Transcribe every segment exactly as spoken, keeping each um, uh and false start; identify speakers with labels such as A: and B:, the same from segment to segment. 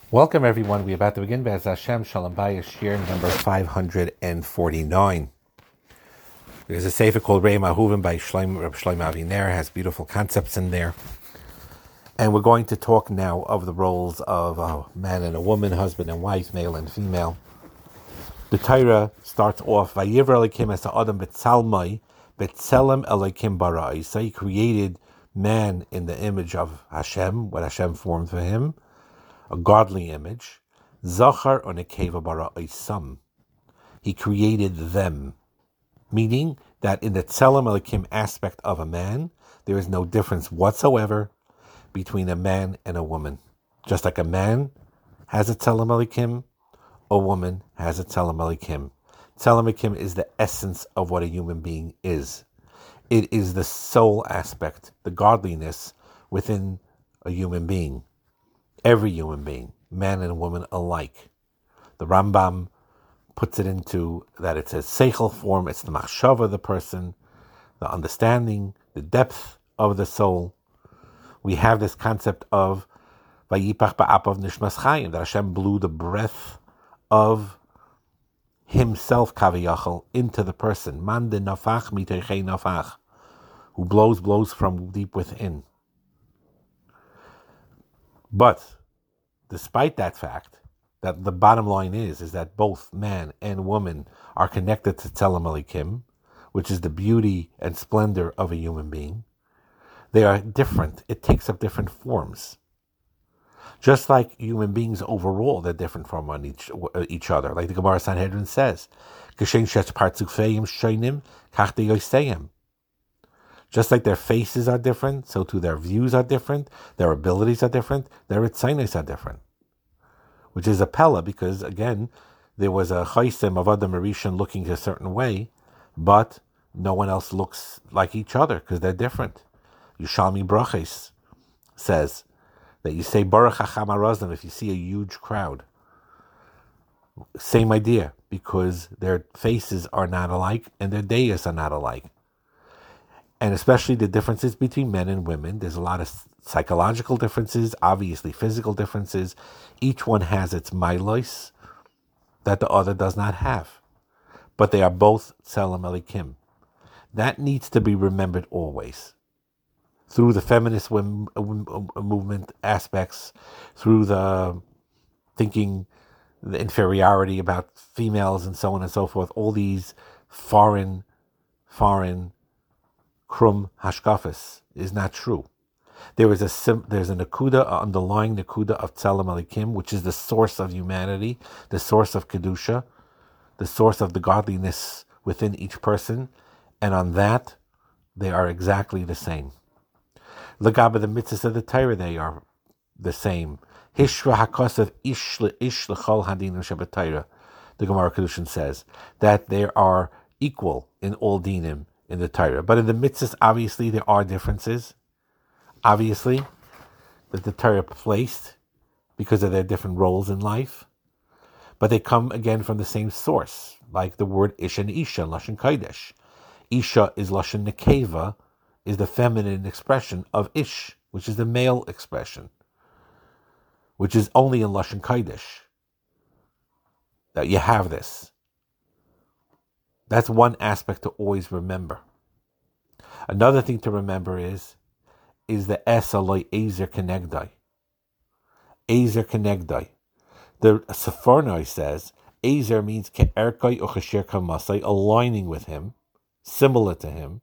A: Welcome, everyone. We're about to begin Be'ez Hashem Shalom Bayis, year number five hundred forty-nine. There's a sefer called Rei Mahuvim by Shlomo, Reb Shlomo Aviner. It has beautiful concepts in there. And we're going to talk now of the roles of a man and a woman, husband and wife, male and female. The Torah starts off, Vayivra Elokim es ha'adam b'tzalmai, b'tzelem Elokim bara. So he created man in the image of Hashem, what Hashem formed for him, a godly image. Zachar onekeva bara oisam. He created them, meaning that in the tzelem Elokim aspect of a man, there is no difference whatsoever between a man and a woman. Just like a man has a tzelem Elokim, a woman has a tzelem Elokim. Tzelem Elokim is the essence of what a human being is. It is the soul aspect, the godliness within a human being. Every human being, man and woman alike. The Rambam puts it into that it's a seichel form, it's the machshava of the person, the understanding, the depth of the soul. We have this concept of Vayipach ba'apav nishmas chayim, that Hashem blew the breath of Himself, kaviyachal, into the person. Man de nafach miteichei nafach, who blows, blows from deep within. But despite that fact, that the bottom line is, is that both man and woman are connected to Tzelem Elokim, which is the beauty and splendor of a human being. They are different. It takes up different forms. Just like human beings overall, they're different from one each, each other. Like the Gemara Sanhedrin says, just like their faces are different, so too their views are different, their abilities are different, their ritzainos are different. Which is a pella, because again, there was a chaysim of Adam Arishan looking a certain way, but no one else looks like each other, because they're different. Yushalmi Braches says that you say Baruch Hacham Arazim if you see a huge crowd. Same idea, because their faces are not alike, and their dayas are not alike. And especially the differences between men and women. There's a lot of psychological differences, obviously physical differences. Each one has its milos that the other does not have. But they are both Tzelem Elokim. That needs to be remembered always. Through the feminist movement aspects, through the thinking, the inferiority about females and so on and so forth, all these foreign, foreign, Krum hashkafis is not true. There is a sim, there's a nakuda, a underlying nakuda of Tzelem Elokim, which is the source of humanity, the source of kedusha, the source of the godliness within each person, and on that they are exactly the same. Legaba the mitzvahs of the Torah, they are the same. Hishra hakosav ish ish lechol hadinim shebeTorah. The Gemara Kedushin says that they are equal in all dinim in the Torah. But in the mitzvahs, obviously, there are differences. Obviously, that the Torah placed because of their different roles in life. But they come, again, from the same source, like the word Ish and Isha, Lashon Kodesh. Isha is Lashon Nekeva, is the feminine expression of Ish, which is the male expression, which is only in Lashon Kodesh that you have this. That's one aspect to always remember. Another thing to remember is, is the es aloi ezer kenegdai. Ezer kenegdai. The Sephornoi says, ezer means ke'erkai uchashir kamasai, aligning with him, similar to him.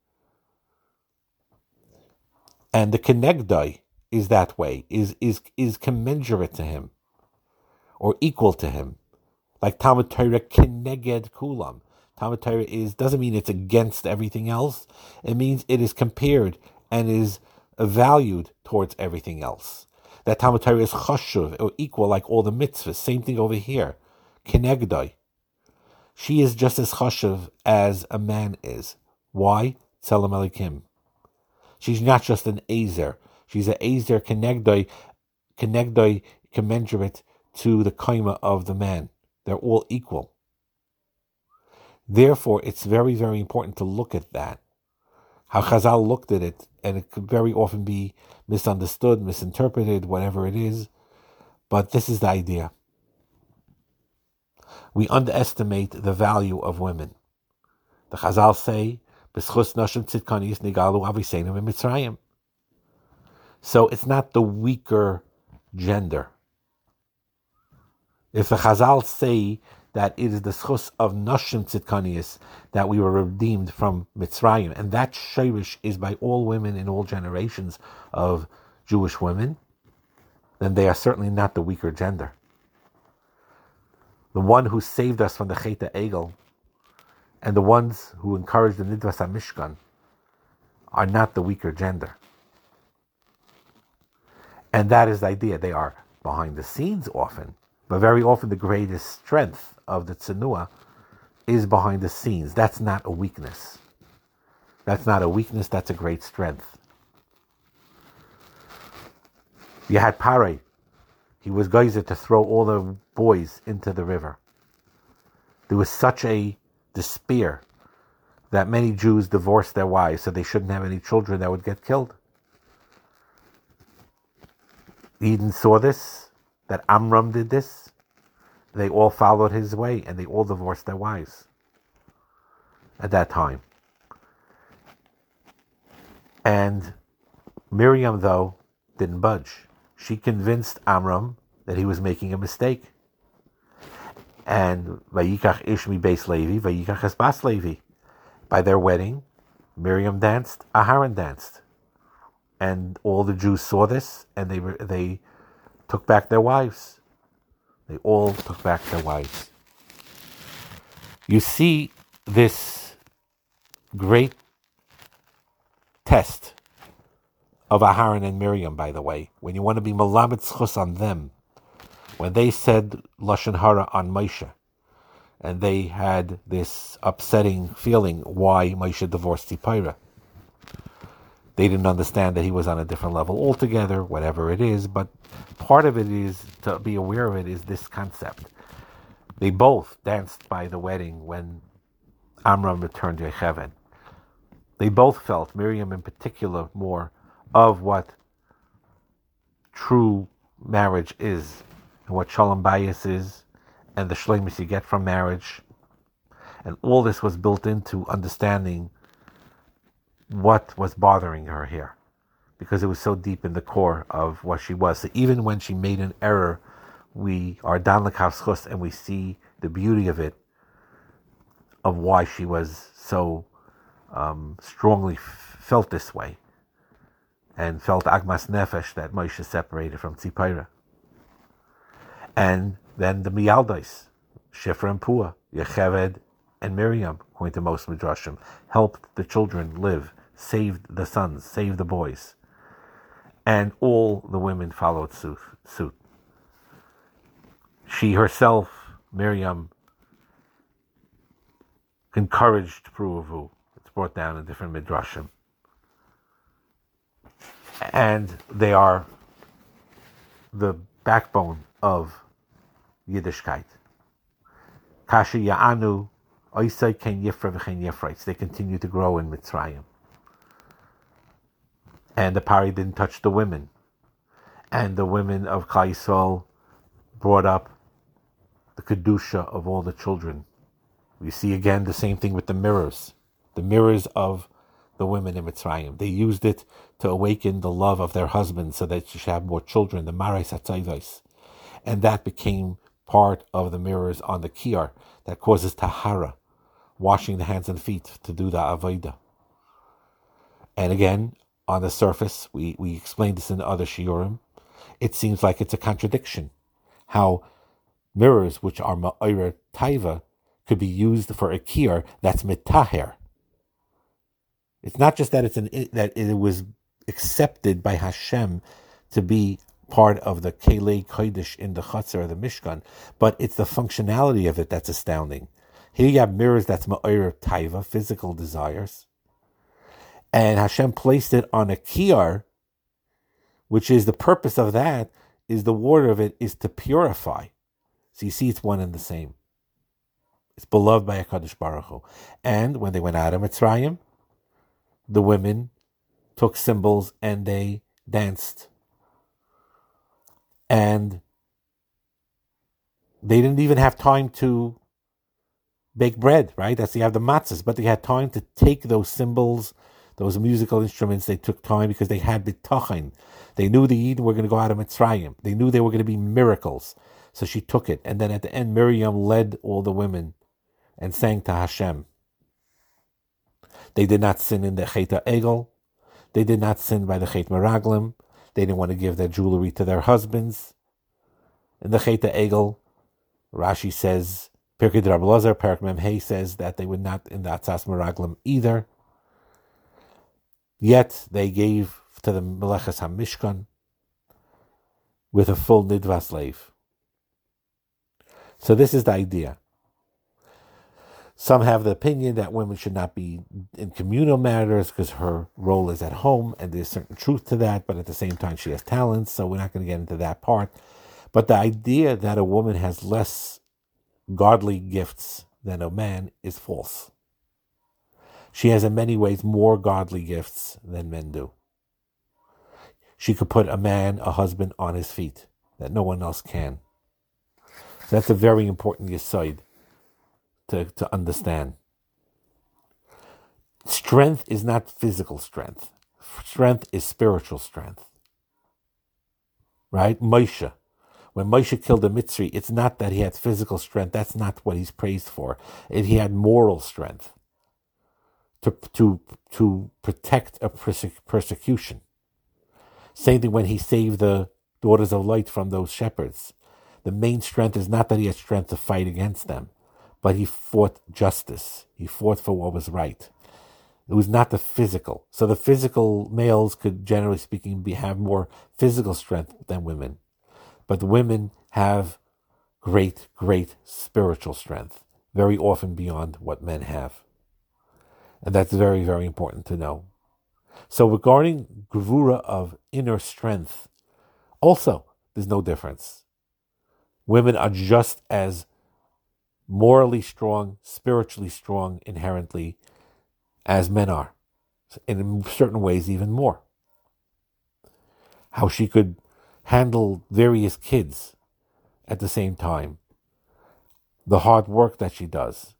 A: And the kenegdai is that way, is, is, is commensurate to him, or equal to him. Like Talmud Torah keneged kulam. Talmud Torah is, doesn't mean it's against everything else. It means it is compared and is valued towards everything else. That Talmud Torah is chashuv, or equal like all the mitzvahs. Same thing over here. Kenegdai. She is just as chashuv as a man is. Why? Tzelem Elokim. She's not just an ezer. She's an ezer kenegdai, kenegdai commensurate to the kaima of the man. They're all equal. Therefore, it's very, very important to look at that. How Chazal looked at it, and it could very often be misunderstood, misinterpreted, whatever it is. But this is the idea. We underestimate the value of women. The Chazal say, "B'schus noshim tzidkanius nigalu aviseinu v'mitzrayim." So it's not the weaker gender. If the Chazal say that it is the schus of noshim tzidkanius that we were redeemed from Mitzrayim, and that shirish is by all women in all generations of Jewish women, then they are certainly not the weaker gender. The one who saved us from the Chet Egel and the ones who encouraged the Nidvas HaMishkan are not the weaker gender. And that is the idea. They are behind the scenes often, but very often the greatest strength of the Tzenua is behind the scenes. That's not a weakness. That's not a weakness, that's a great strength. You had Parei. He was geyser to throw all the boys into the river. There was such a despair that many Jews divorced their wives so they shouldn't have any children that would get killed. Eden saw this, that Amram did this. They all followed his way and they all divorced their wives at that time. And Miriam, though, didn't budge. She convinced Amram that he was making a mistake. And Vayikach Ishmi Beis Levi, Vayikach Es Bas Levi. By their wedding, Miriam danced, Aharon danced. And all the Jews saw this, and they they took back their wives. They all took back their wives. You see this great test of Aharon and Miriam, by the way, when you want to be malamed schus on them, when they said Lashon Hara on Moshe, and they had this upsetting feeling why Moshe divorced Tzipora. They didn't understand that he was on a different level altogether, whatever it is, but part of it is, to be aware of it, is this concept. They both danced by the wedding when Amram returned to Yocheved. They both felt, Miriam in particular, more of what true marriage is, and what Shalom Bayis is, and the shleimus you get from marriage. And all this was built into understanding what was bothering her here, because it was so deep in the core of what she was. So even when she made an error, we are dan l'kav schus, and we see the beauty of it, of why she was so um, strongly f- felt this way, and felt agmas nefesh that Moshe separated from Tzipora. And then the Miyaldais, Shifra and Pua, Yocheved and Miriam, according to most Midrashim, helped the children live, saved the sons, saved the boys. And all the women followed suit. suit. She herself, Miriam, encouraged Pruavu. It's brought down in different Midrashim. And they are the backbone of Yiddishkeit. Kasha Ya'anu, Oisai Ken Yifra V'chen Yifrites. They continue to grow in Mitzrayim. And the Pari didn't touch the women. And the women of Klal Yisrael brought up the Kedusha of all the children. We see again the same thing with the mirrors. The mirrors of the women in Mitzrayim. They used it to awaken the love of their husbands so that they should have more children, the Marais HaTzayvos. And that became part of the mirrors on the Kiyar that causes Tahara, washing the hands and feet to do the Avodah. And again, on the surface, we, we explained this in the other Shiurim, it seems like it's a contradiction. How mirrors, which are Ma'ira Taiva, could be used for a Kiyar that's Mitaher. It's not just that it's an that it was accepted by Hashem to be part of the Kelei Kodesh in the Chatzar or the Mishkan, but it's the functionality of it that's astounding. Here you have mirrors that's Ma'ir Taiva, physical desires, and Hashem placed it on a Kiyar, which is the purpose of that, is the water of it is to purify. So you see it's one and the same. It's beloved by HaKadosh Baruch Hu. And when they went out of Mitzrayim, the women took cymbals and they danced. And They didn't even have time to bake bread, right? That's you have the matzahs, but they had time to take those symbols, those musical instruments. They took time because they had bitachon. They knew the Eden were going to go out of Mitzrayim. They knew they were going to be miracles. So she took it. And then at the end, Miriam led all the women and sang to Hashem. They did not sin in the Chet Egel. They did not sin by the Chet Meraglim. They didn't want to give their jewelry to their husbands. In the Chet Egel, Rashi says, Pirkei Rabbi Elazar, Perak Mem Hey says that they were not in the Atzas Meraglim either. Yet they gave to the Meleches HaMishkan with a full Nidva slave. So this is the idea. Some have the opinion that women should not be in communal matters because her role is at home, and there's certain truth to that, but at the same time she has talents, so we're not going to get into that part. But the idea that a woman has less godly gifts than a man is false. She has in many ways more godly gifts than men do. She could put a man, a husband, on his feet that no one else can. So that's a very important yesod to, to understand. Strength is not physical strength. Strength is spiritual strength. Right? Moshe. When Moshe killed the Mitzri, it's not that he had physical strength. That's not what he's praised for. It, he had moral strength to, to, to protect a perse- persecution. Same thing when he saved the daughters of light from those shepherds. The main strength is not that he had strength to fight against them, but he fought justice. He fought for what was right. It was not the physical. So the physical males could, generally speaking, be, have more physical strength than women. But women have great, great spiritual strength, very often beyond what men have. And that's very, very important to know. So regarding gevura of inner strength, also, there's no difference. Women are just as morally strong, spiritually strong inherently as men are. In certain ways, even more. How she could handle various kids at the same time. The hard work that she does.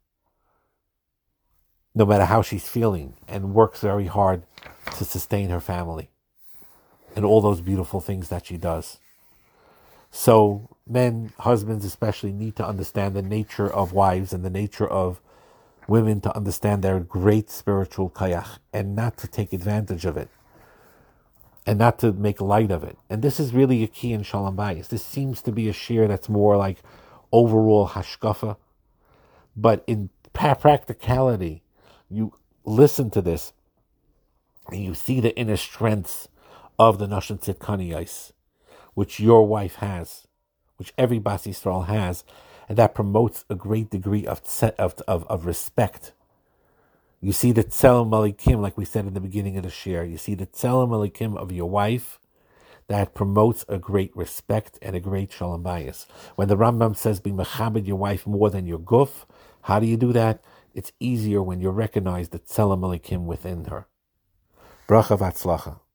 A: No matter how she's feeling, and works very hard to sustain her family. And all those beautiful things that she does. So men, husbands especially, need to understand the nature of wives and the nature of women, to understand their great spiritual kayach and not to take advantage of it and not to make light of it. And this is really a key in Shalom Bayis. This seems to be a shir that's more like overall hashkafa, but in practicality, you listen to this and you see the inner strengths of the Nashon Tzidkaniyos, which your wife has, which every Bas Yisrael has, and that promotes a great degree of of of, of respect. You see the Tzelem Malikim, like we said in the beginning of the shir. You see the Tzelem Malikim of your wife, that promotes a great respect and a great Shalom Bayis. When the Rambam says, be mechabed your wife more than your guf, how do you do that? It's easier when you recognize the Tzelem Malikim within her. Bracha v'atzlacha.